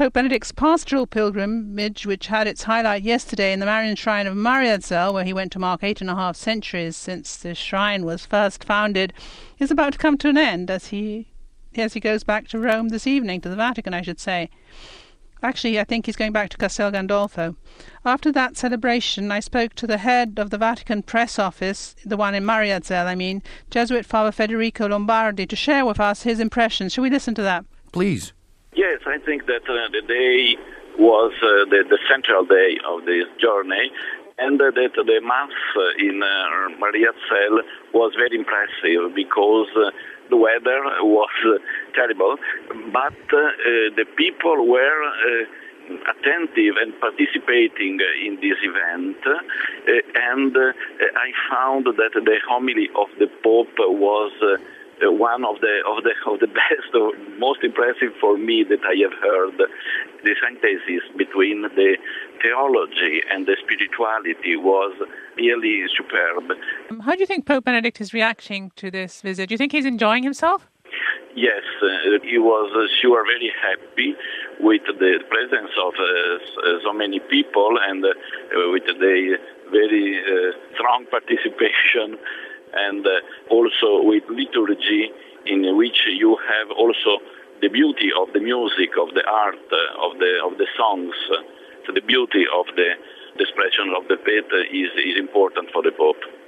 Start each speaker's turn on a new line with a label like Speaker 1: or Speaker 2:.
Speaker 1: Pope Benedict's pastoral pilgrimage, which had its highlight yesterday in the Marian Shrine of Mariazell, where he went to mark 8.5 centuries since the shrine was first founded, is about to come to an end as he goes back to Rome this evening, to the Vatican, I should say. Actually, I think he's going back to Castel Gandolfo. After that celebration, I spoke to the head of the Vatican press office, the one in Mariazell, Jesuit Father Federico Lombardi, to share with us his impressions. Shall we listen to that?
Speaker 2: Please.
Speaker 3: Yes, I think that the day was the central day of this journey, and that the Mass in Mariazell was very impressive because the weather was terrible, but the people were attentive and participating in this event, and I found that the homily of the Pope was one of the best, or most impressive for me that I have heard. The synthesis between the theology and the spirituality was really superb.
Speaker 1: How do you think Pope Benedict is reacting to this visit? Do you think he's enjoying himself?
Speaker 3: Yes, he was sure very happy with the presence of so many people and with the very strong participation, and also with liturgy, in which you have also the beauty of the music, of the art, of the songs. So the beauty of the expression of the faith is important for the Pope.